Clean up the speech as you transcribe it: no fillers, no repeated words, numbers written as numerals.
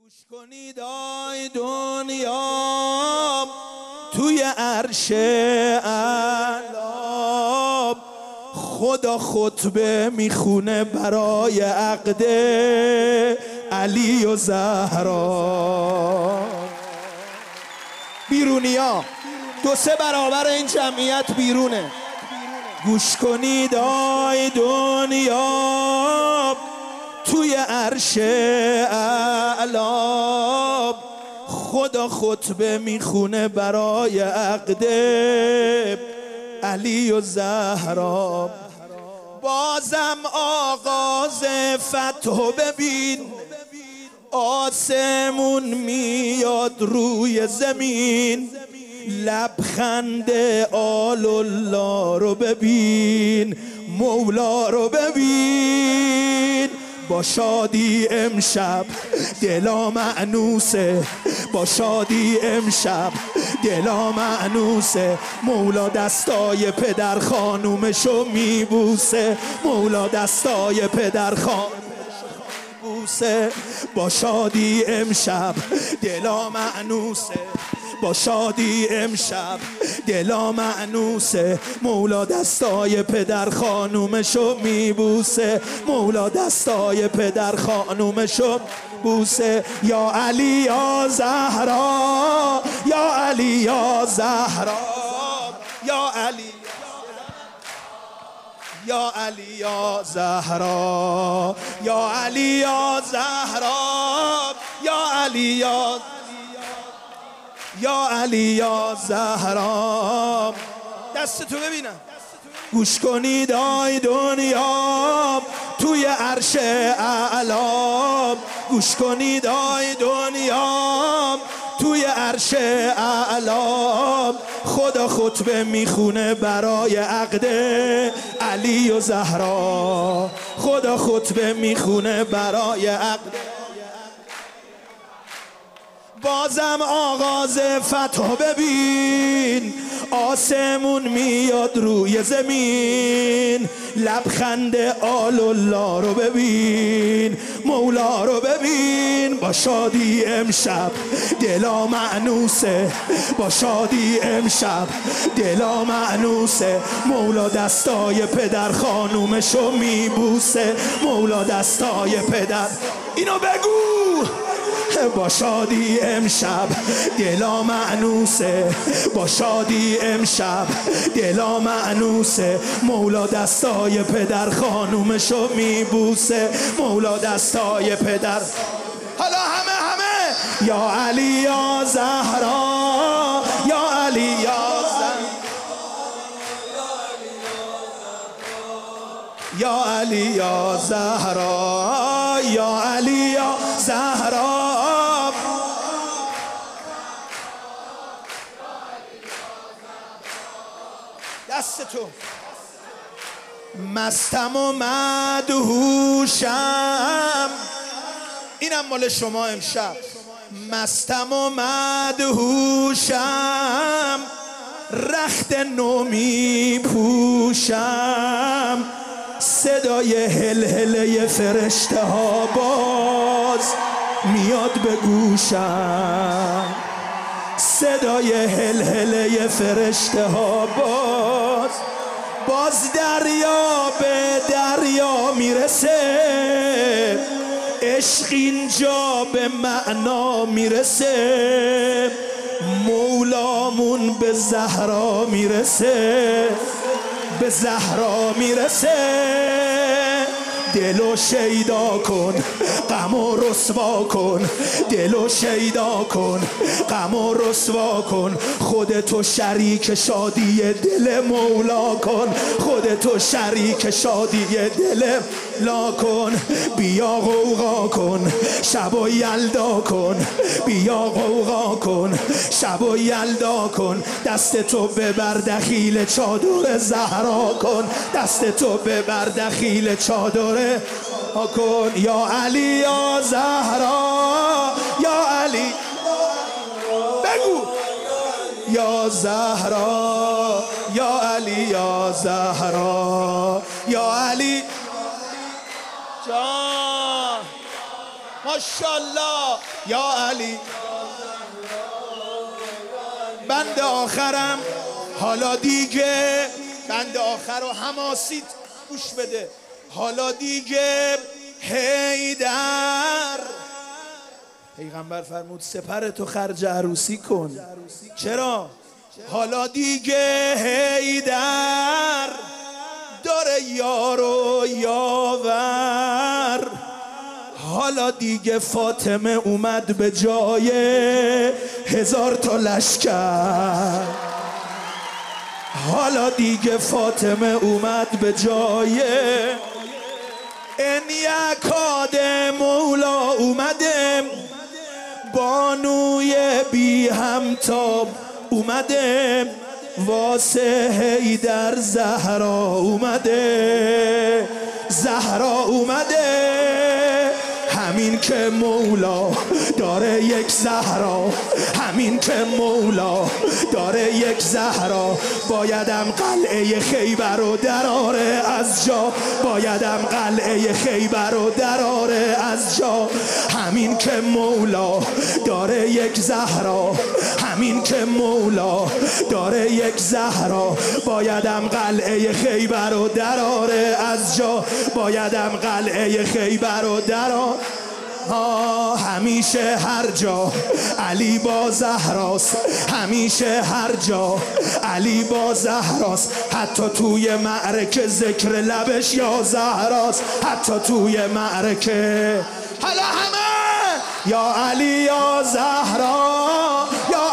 گوش کنید آی دنیا توی عرش اعلی خدا خطبه میخونه برای عقد علی و زهرا. بیرونیا 2-3 برابر این جمعیت بیرونه. گوش کنید آی دنیا توی عرش اعلی خدا خطبه میخونه برای عقد علی و زهرا. بازم آغاز فتح ببین، آسمون میاد روی زمین، لبخند آل الله رو ببین، مولا رو ببین. با شادی امشب دلا مأنوسه، با شادی امشب دلا مأنوسه. مولا دستای پدر خانومشو میبوسه، مولا دستای پدر بوسه. با شادی امشب دلا مأنوسه، با شادی امشب دلا مأنوسه. مولا دستای پدر خانومشو میبوسه، مولا دستای پدر خانومشو بوسه. یا علی یا زهرا، یا علی یا زهرا، یا علی یا علی یا زهرا، یا علی یا زهرا، یا علی یا علی یا زهرا. دستتو ببینم. گوش کنید آی دنیا توی عرش اعلی، گوش کنید آی دنیا توی عرش اعلی خدا خطبه میخونه برای عقد علی و زهرا، خدا خطبه میخونه برای عقد. بازم آغاز فتح ببین، آسمون میاد روی زمین، لبخند آل الله رو ببین، مولا رو ببین. با شادی امشب دلا مأنوسه، با شادی امشب دلا مأنوسه. مولا دستای پدر خانومشو میبوسه، مولا دستای پدر. اینو بگو. با شادی امشب دلا مأنوسه، با شادی امشب دلا مأنوسه. مولا دستای پدر خانومشو میبوسه، مولا دستای پدر. حالا همه یا علی یا زهرا، یا علی یا زهرا، یا علی یا زهرا، یا علی یا زهرا. دستتو. مستم و مدهوشم، اینم مال شما امشب. مستم و مدهوشم، رخت نو می پوشم، صدای هلهله فرشته ها باز میاد به گوشم، صدای هلهله فرشته ها باز دریا به دریا میرسه، عشق اینجا به معنا میرسه. مولامون به زهرا میرسه، به زهرا میرسه. دلو شیدا کن، غمو رسوا کن، دلو شیدا کن، غمو رسوا کن. خودتو شریک شادی دل مولا کن، خودتو شریک شادی دل لا کن. بیا غوغا کن، شب و یلدا کن، بیا غوغا کن، شب و یلدا کن. دستتو ببر دخیل چادر زهرا کن، دستتو ببر دخیل چادر کن. یا علی یا زهرا، یا علی بگو، یا زهرا، یا علی یا زهرا، یا علی جان. ماشاءالله یا علی. بند آخرم حالا دیگه، بند آخر رو حماسی گوش بده. حالا دیگه حیدر، پیغمبر فرمود سپر تو خرج عروسی کن. چرا؟ حالا دیگه حیدر داره یار و یاور. حالا دیگه فاطمه اومد به جای 1000 تا لشکر. حالا دیگه فاطمه اومد به جای یکاد مولا اومده، بانوی بی همتاب اومده، واسه حیدر زهرا اومده، زهرا اومده. همین که مولا داره یک زهرا، همین که مولا داره یک زهرا، بایدم قلعه خیبر رو دراره از جا، بایدم قلعه خیبر رو دراره از جا. همین که مولا داره یک زهرا، همین که مولا داره یک زهرا، بایدم قلعه خیبر رو دراره از جا، بایدم قلعه خیبر رو دراره. همیشه هر جا علی با زهراست، همیشه هر جا علی با زهراست، حتی توی معرکه ذکر لبش یا زهراست، حتی توی معرکه. حالا همه یا علی یا زهرا، یا